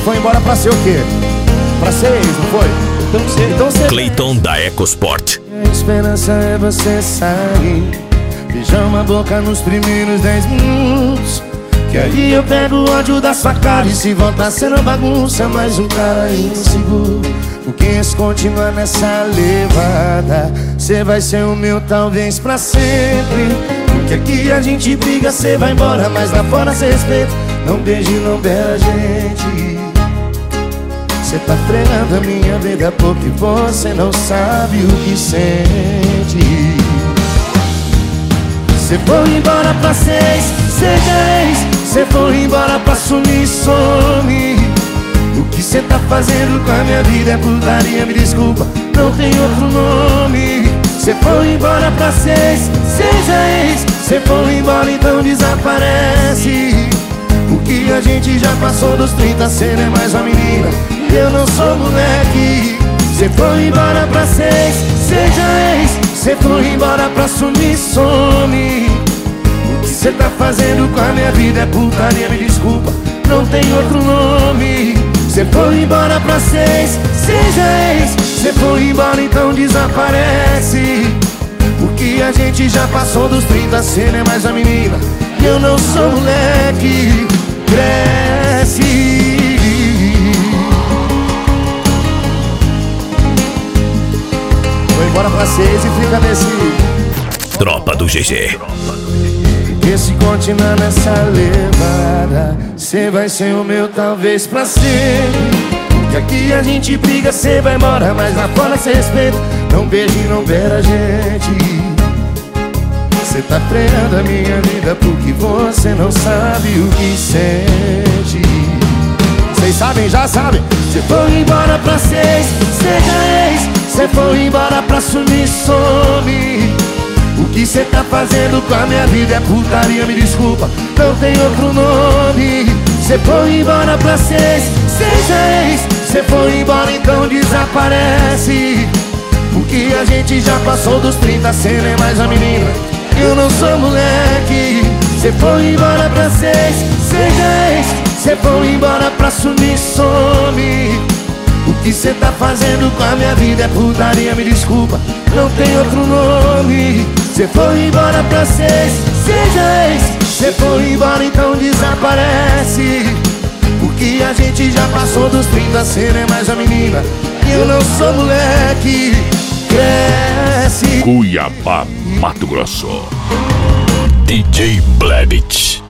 foi embora pra ser o quê? Pra ser ex, não foi? Então você Cleiton da EcoSport. A esperança é você sair, beijar uma boca nos primeiros 10 minutos, que aí eu pego o ódio da sua cara. E se voltar sendo bagunça, mais um cara inseguro. Porque se continuar nessa levada, cê vai ser o meu talvez pra sempre. Porque aqui a gente briga, cê vai embora, mas lá fora cê respeita. Não beije, não beija a gente. Cê tá frenando a minha vida porque você não sabe o que sente. Cê foi embora pra seis, seja ex. Cê foi embora pra sumir, some. O que cê tá fazendo com a minha vida é putaria, me desculpa, não tem outro nome. Cê foi embora pra seis, seja ex. Cê foi embora, então desaparece. O que a gente já passou dos 30, cê não é mais uma menina, eu não sou moleque. Cê foi embora pra seis, seja ex. Cê foi embora pra sumir, some. O que cê tá fazendo com a minha vida é putaria, me desculpa, não tem outro nome. Cê foi embora pra seis, seja ex. Cê foi embora, então desaparece. O que a gente já passou dos 30, cê não é mais a menina, eu não sou moleque. Cresce. Foi embora pra seis e fica nesse Tropa do GG. Porque se continuar nessa levada, cê vai ser o meu talvez pra sempre. Porque aqui a gente briga, cê vai embora, mas lá fora cê respeita. Não beije, não beira a gente. Cê tá freando a minha vida porque você não sabe o que sente. Vocês sabem, já sabem. Cê foi embora pra seis, seja ex. Cê foi embora pra sumir, some. O que cê tá fazendo com a minha vida é putaria, me desculpa, não tem outro nome. Cê foi embora pra seis, seja ex. Cê foi embora, então desaparece. Porque a gente já passou dos 30, cê não é mais uma menina, eu não sou moleque. Cê foi embora pra seis, seja ex. Cê foi embora pra sumir, some. O que cê tá fazendo com a minha vida é putaria, me desculpa, não tem outro nome. Cê foi embora pra seis, seja ex. Cê foi embora, então desaparece. Porque a gente já passou dos 30, cê não é mais a menina, eu não sou moleque. Cresce. Cuiabá, Mato Grosso. DJ Blebit.